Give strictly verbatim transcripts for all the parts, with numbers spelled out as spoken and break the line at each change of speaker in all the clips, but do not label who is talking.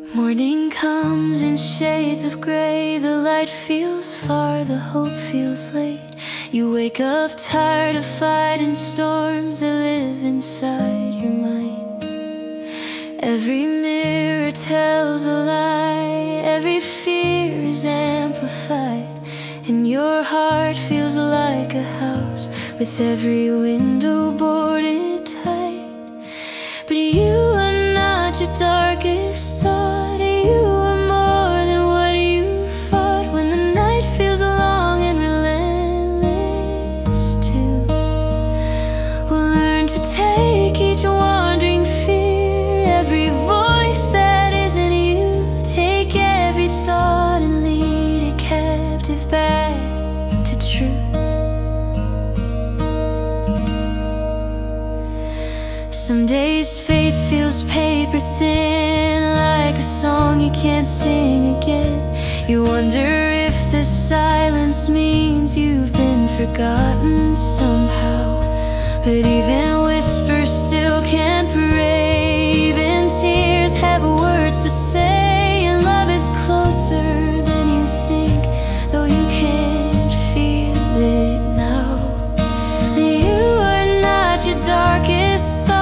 Morning comes in shades of gray. The light feels far, the hope feels late. You wake up tired of fighting storms that live inside your mind. Every mirror tells a lie, every fear is amplified, and your heart feels like a house with every window boarded tight. But you are not your darkest thought. You are more than what you fought. When the night feels long and relentless too, we'll learn to take each wandering fear, every voice that isn't you. Take every thought and lead it captive back to truth. Some days faith feels paper thin, like a song you can't sing again. You wonder if the silence means you've been forgotten somehow. But even whispers still can't pray. Even tears have words to say, and love is closer than you think, though you can't feel it now. You are not your darkest thought.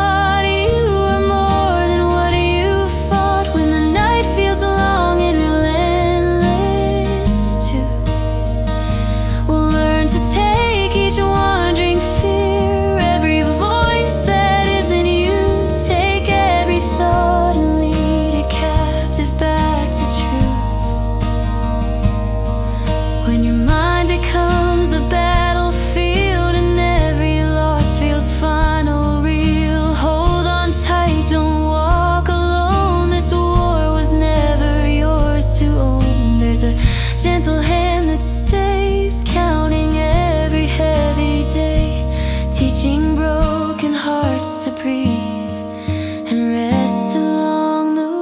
When your mind becomes a battlefield and every loss feels final, real, hold on tight, don't walk alone. This war was never yours to own. There's a gentle hand that stays, counting every heavy day, teaching broken hearts to breathe and rest along the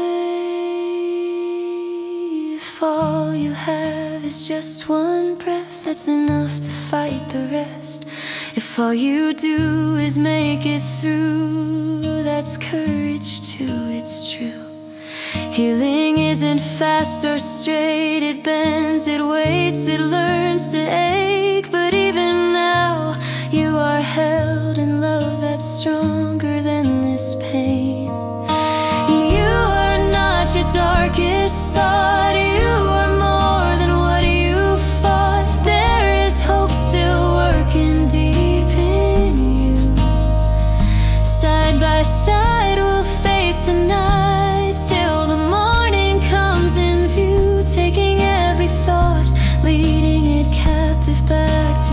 way. If all you have is just one breath, that's enough to fight the rest. If all you do is make it through, that's courage too, it's true. Healing isn't fast or straight, it bends, it waits, it learns to ache. But even now, you are held in love that's stronger than this pain. You are not your darkest thought. You are more than what you fought. There is hope still working deep in you. Side by side we'll face the night till the morning comes in view, taking every thought, leading it captive back to